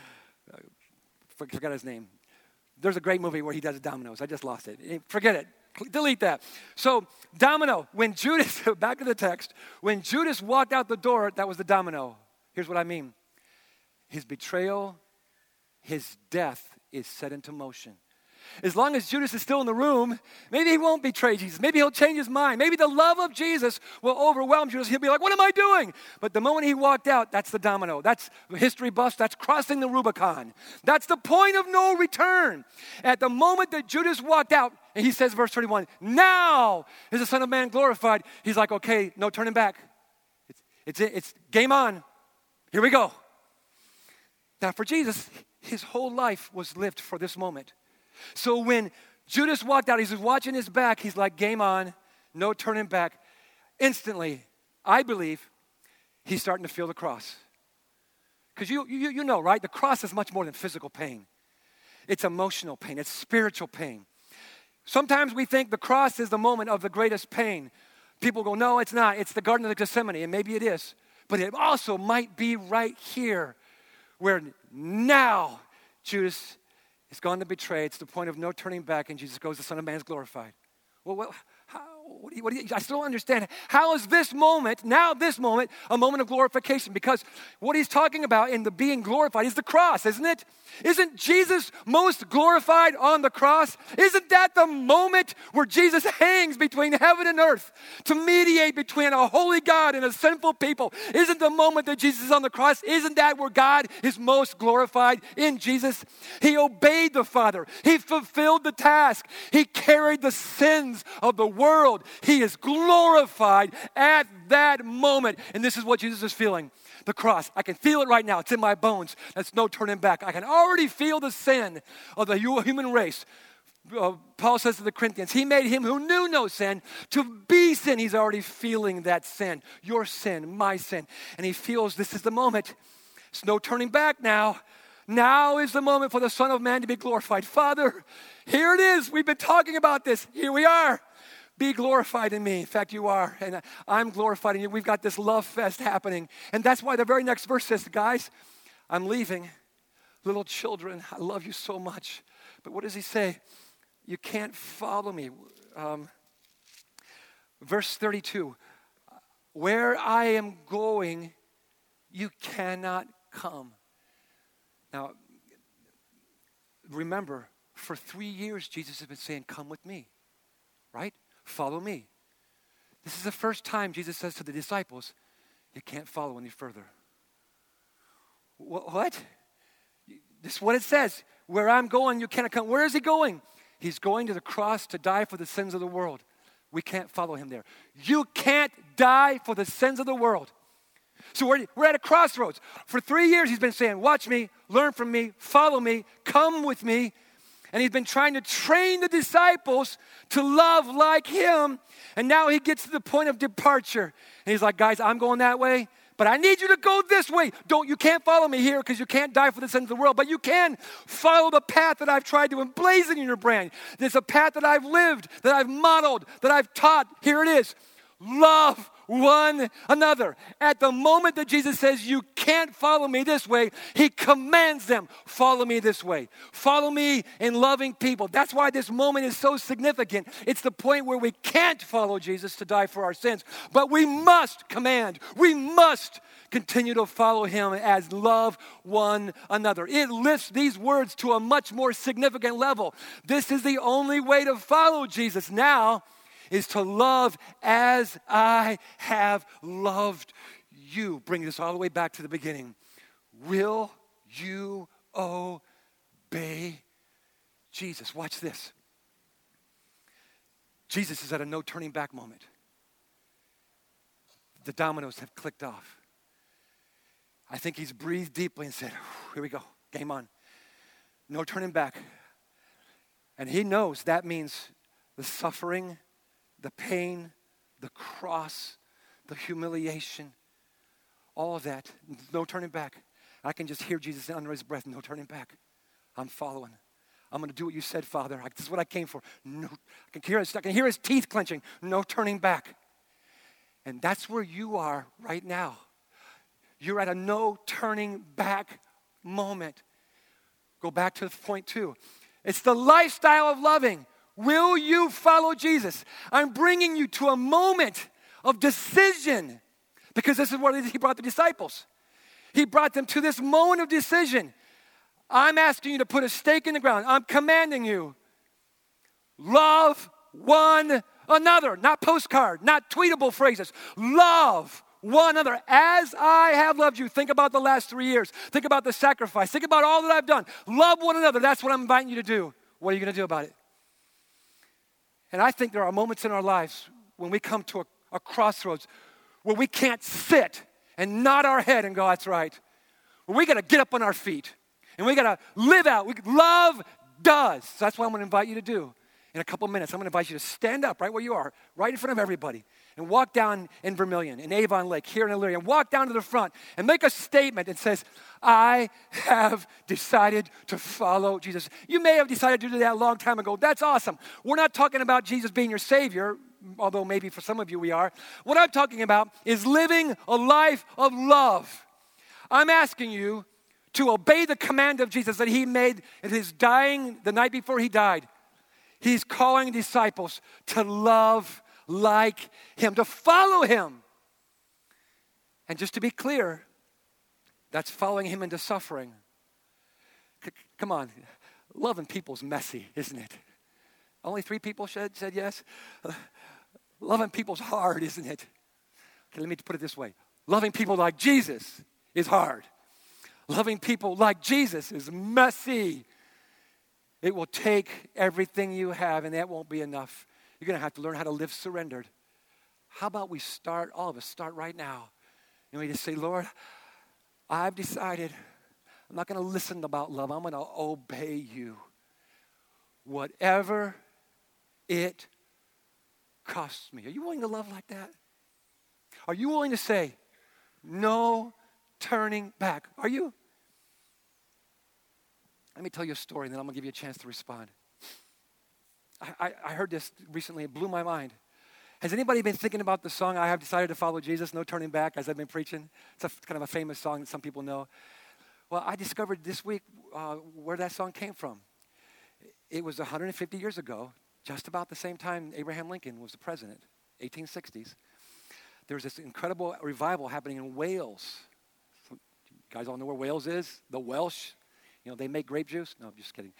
A: Forgot his name. There's a great movie where he does dominoes. I just lost it. Forget it. Delete that. So, domino. When Judas, back to the text, when Judas walked out the door, that was the domino. Here's what I mean. His betrayal, his death is set into motion. As long as Judas is still in the room, maybe he won't betray Jesus. Maybe he'll change his mind. Maybe the love of Jesus will overwhelm Judas. He'll be like, what am I doing? But the moment he walked out, that's the domino. That's history buffs. That's crossing the Rubicon. That's the point of no return. At the moment that Judas walked out, and he says, verse 31, now is the Son of Man glorified. He's like, okay, no turning back. It's game on. Here we go. Now for Jesus, his whole life was lived for this moment. So when Judas walked out, he's watching his back. He's like, game on, no turning back. Instantly, I believe, he's starting to feel the cross. Because you know, right? The cross is much more than physical pain. It's emotional pain. It's spiritual pain. Sometimes we think the cross is the moment of the greatest pain. People go, no, it's not. It's the Garden of Gethsemane, and maybe it is. But it also might be right here where now Judas is gone to betray. It's the point of no turning back, and Jesus goes, the Son of Man is glorified. Well, I still don't understand. How is this moment, a moment of glorification? Because what he's talking about in the being glorified is the cross, isn't it? Isn't Jesus most glorified on the cross? Isn't that the moment where Jesus hangs between heaven and earth to mediate between a holy God and a sinful people? Isn't the moment that Jesus is on the cross, isn't that where God is most glorified in Jesus? He obeyed the Father. He fulfilled the task. He carried the sins of the world world. He is glorified at that moment. And this is what Jesus is feeling. The cross. I can feel it right now. It's in my bones. There's no turning back. I can already feel the sin of the human race. Paul says to the Corinthians, he made him who knew no sin to be sin. He's already feeling that sin, your sin, my sin. And he feels this is the moment. There's no turning back now. Now is the moment for the Son of Man to be glorified. Father, here it is. We've been talking about this. Here we are. Be glorified in me. In fact, you are. And I'm glorified in you. We've got this love fest happening. And that's why the very next verse says, guys, I'm leaving. Little children, I love you so much. But what does he say? You can't follow me. Verse 32, where I am going, you cannot come. Now, remember, for 3 years, Jesus has been saying, come with me, right? Follow me. This is the first time Jesus says to the disciples, you can't follow any further. What? This is what it says. Where I'm going, you cannot come. Where is he going? He's going to the cross to die for the sins of the world. We can't follow him there. You can't die for the sins of the world. So we're at a crossroads. For 3 years, he's been saying, watch me, learn from me, follow me, come with me. And he's been trying to train the disciples to love like him. And now he gets to the point of departure. And he's like, guys, I'm going that way, but I need you to go this way. You can't follow me here because you can't die for the sins of the world, but you can follow the path that I've tried to emblazon in your brain. There's a path that I've lived, that I've modeled, that I've taught. Here it is. Love one another. At the moment that Jesus says, you can't follow me this way, he commands them, follow me this way. Follow me in loving people. That's why this moment is so significant. It's the point where we can't follow Jesus to die for our sins, but we must we must continue to follow him as love one another. It lifts these words to a much more significant level. This is the only way to follow Jesus now, is to love as I have loved you. Bring this all the way back to the beginning. Will you obey Jesus? Watch this. Jesus is at a no turning back moment. The dominoes have clicked off. I think he's breathed deeply and said, here we go, game on. No turning back. And he knows that means the suffering, the pain, the cross, the humiliation, all of that, no turning back. I can just hear Jesus under his breath, no turning back. I'm following. I'm going to do what you said, Father. This is what I came for. No, I can hear his teeth clenching, no turning back. And that's where you are right now. You're at a no turning back moment. Go back to point 2. It's the lifestyle of loving. Will you follow Jesus? I'm bringing you to a moment of decision, because this is what he brought the disciples. He brought them to this moment of decision. I'm asking you to put a stake in the ground. I'm commanding you. Love one another. Not postcard, not tweetable phrases. Love one another as I have loved you. Think about the last 3 years. Think about the sacrifice. Think about all that I've done. Love one another. That's what I'm inviting you to do. What are you going to do about it? And I think there are moments in our lives when we come to a crossroads where we can't sit and nod our head and go, that's right. Where we got to get up on our feet and we got to live out. Love does. So that's what I'm going to invite you to do. In a couple minutes, I'm going to invite you to stand up right where you are, right in front of everybody, and walk down in Vermilion, in Avon Lake, here in Elyria, and walk down to the front and make a statement that says, I have decided to follow Jesus. You may have decided to do that a long time ago. That's awesome. We're not talking about Jesus being your Savior, although maybe for some of you we are. What I'm talking about is living a life of love. I'm asking you to obey the command of Jesus that he made in his dying, the night before he died. He's calling disciples to love like him, to follow him. And just to be clear, that's following him into suffering. Come on, loving people's messy, isn't it? Only 3 people said yes. Loving people's hard, isn't it? Okay, let me put it this way. Loving people like Jesus is hard. Loving people like Jesus is messy. It will take everything you have, and that won't be enough You're going to have to learn how to live surrendered. How about we start, all of us, start right now. And we just say, Lord, I've decided I'm not going to listen about love. I'm going to obey you. Whatever it costs me. Are you willing to love like that? Are you willing to say, no turning back? Are you? Let me tell you a story, and then I'm going to give you a chance to respond. I heard this recently. It blew my mind. Has anybody been thinking about the song, I Have Decided to Follow Jesus, No Turning Back, as I've been preaching? It's kind of a famous song that some people know. Well, I discovered this week where that song came from. It was 150 years ago, just about the same time Abraham Lincoln was the president, 1860s. There was this incredible revival happening in Wales. So, you guys all know where Wales is? The Welsh, they make grape juice. No, I'm just kidding.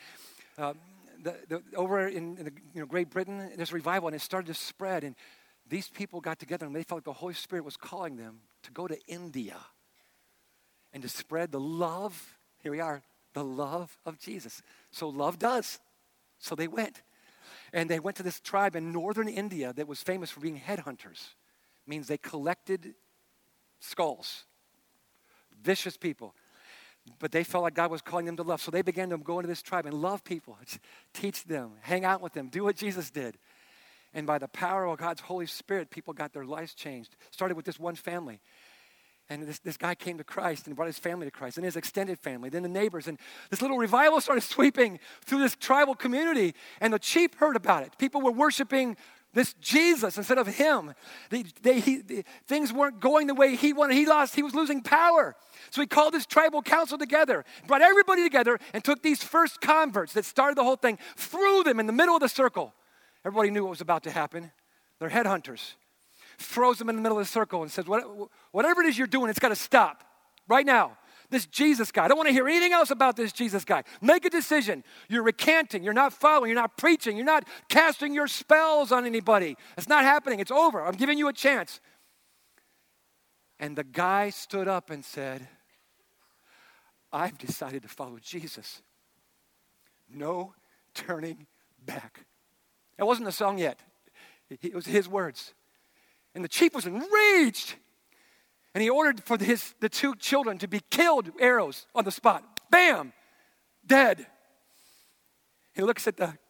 A: Over in Great Britain, there's a revival, and it started to spread. And these people got together, and they felt like the Holy Spirit was calling them to go to India and to spread the love. Here we are, the love of Jesus. So love does. So they went. And they went to this tribe in northern India that was famous for being headhunters. Means they collected skulls. Vicious people. But they felt like God was calling them to love. So they began to go into this tribe and love people, teach them, hang out with them, do what Jesus did. And by the power of God's Holy Spirit, people got their lives changed. Started with this one family. And this guy came to Christ and brought his family to Christ and his extended family, then the neighbors. And this little revival started sweeping through this tribal community. And the chief heard about it. People were worshiping this Jesus instead of him. Things weren't going the way he wanted. He was losing power. So he called his tribal council together, brought everybody together, and took these first converts that started the whole thing, threw them in the middle of the circle. Everybody knew what was about to happen. They're headhunters. Throws them in the middle of the circle and says, whatever it is you're doing, it's got to stop right now. This Jesus guy, I don't want to hear anything else about this Jesus guy. Make a decision. You're recanting. You're not following. You're not preaching. You're not casting your spells on anybody. It's not happening. It's over. I'm giving you a chance. And the guy stood up and said, I've decided to follow Jesus. No turning back. That wasn't the song yet. It was his words. And the chief was enraged. And he ordered for the two children to be killed, arrows on the spot. Bam! Dead. He looks at the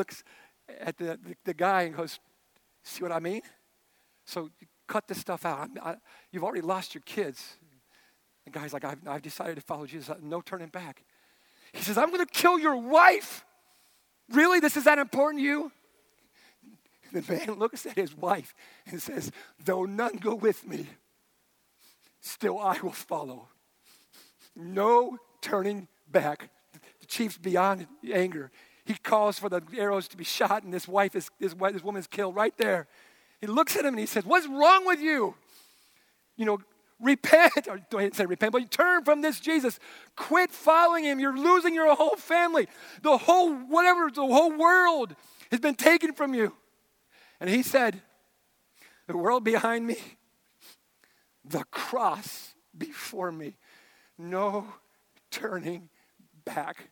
A: guy and goes, see what I mean? So cut this stuff out. You've already lost your kids. The guy's like, I've decided to follow Jesus. No turning back. He says, I'm going to kill your wife. Really? This is that important to you? The man looks at his wife and says, though none go with me, still I will follow. No turning back. The chief's beyond anger. He calls for the arrows to be shot, and this woman's killed right there. He looks at him and he says, what's wrong with you? Repent, or don't say repent, but turn from this Jesus. Quit following him. You're losing your whole family. The whole world has been taken from you. And he said, the world behind me, the cross before me. No turning back.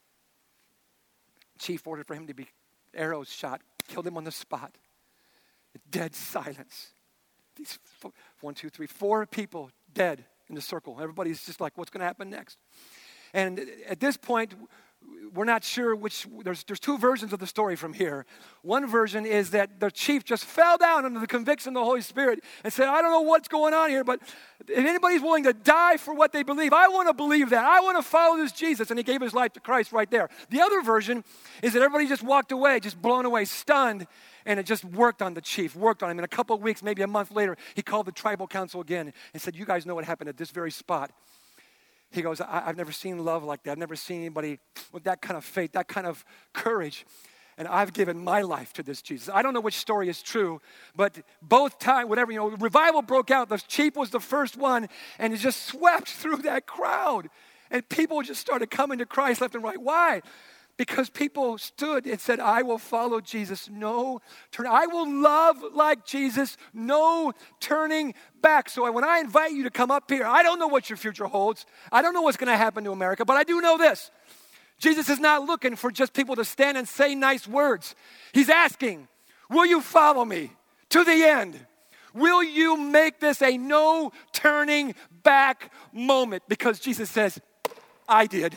A: Chief ordered for him to be arrows shot, killed him on the spot. Dead silence. These 4 people dead in the circle. Everybody's just like, what's going to happen next? And at this point, we're not sure which, there's 2 versions of the story from here. One version is that the chief just fell down under the conviction of the Holy Spirit and said, I don't know what's going on here, but if anybody's willing to die for what they believe, I want to believe that. I want to follow this Jesus. And he gave his life to Christ right there. The other version is that everybody just walked away, just blown away, stunned, and it just worked on the chief, worked on him. In a couple of weeks, maybe a month later, he called the tribal council again and said, you guys know what happened at this very spot. He goes, I've never seen love like that. I've never seen anybody with that kind of faith, that kind of courage. And I've given my life to this Jesus. I don't know which story is true, but both times, revival broke out. The chief was the first one, and it just swept through that crowd. And people just started coming to Christ left and right. Why? Because people stood and said, I will follow Jesus. No turn. I will love like Jesus. No turning back. So when I invite you to come up here, I don't know what your future holds. I don't know what's going to happen to America, but I do know this. Jesus is not looking for just people to stand and say nice words. He's asking, Will you follow me to the end? Will you make this a no turning back moment? Because Jesus says, I did.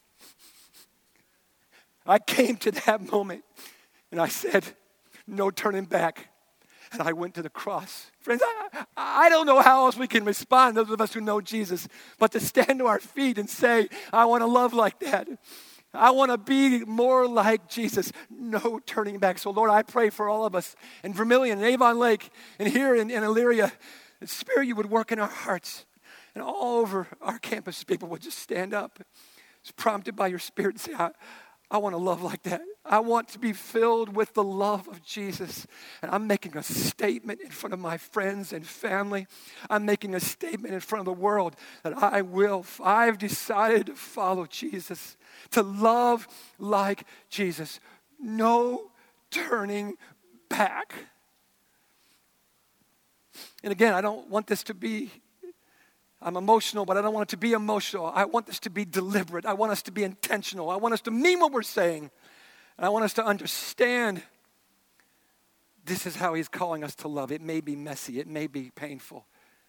A: I came to that moment and I said, no turning back. And I went to the cross. Friends, I don't know how else we can respond, those of us who know Jesus, but to stand to our feet and say, I want to love like that. I want to be more like Jesus. No turning back. So Lord, I pray for all of us in Vermilion and Avon Lake and here in Elyria, that Spirit, you would work in our hearts. And all over our campus, people would just stand up. It's prompted by your Spirit and say, I want to love like that. I want to be filled with the love of Jesus. And I'm making a statement in front of my friends and family. I'm making a statement in front of the world that I've decided to follow Jesus, to love like Jesus. No turning back. And again, I don't want this to be, I'm emotional, but I don't want it to be emotional. I want this to be deliberate. I want us to be intentional. I want us to mean what we're saying. And I want us to understand this is how he's calling us to love. It may be messy. It may be painful.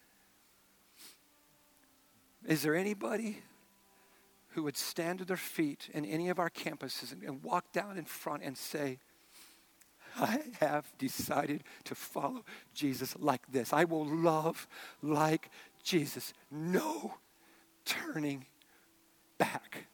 A: Is there anybody who would stand to their feet in any of our campuses and walk down in front and say, I have decided to follow Jesus like this. I will love like Jesus. No turning back.